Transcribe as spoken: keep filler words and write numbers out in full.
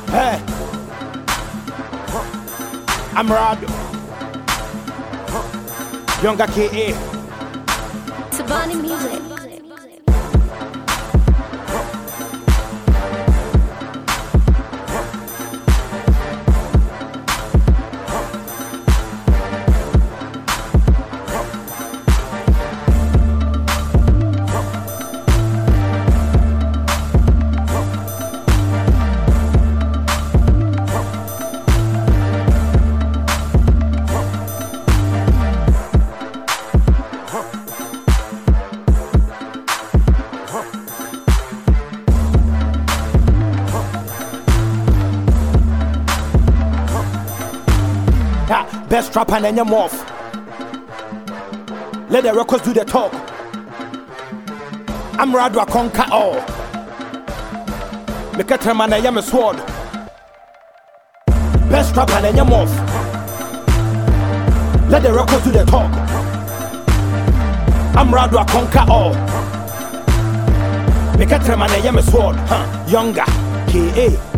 Hey, I'm Rado, Younger K A. Tabani Music. Best rapper and your mouth. Let the records do the talk. I'm Rado, I conquer all. Make a term and I am a sword. Best rapper and your mouth. Let the records do the talk. I'm Rado, I conquer all. Make a term and I am a sword. Huh. Younger K A.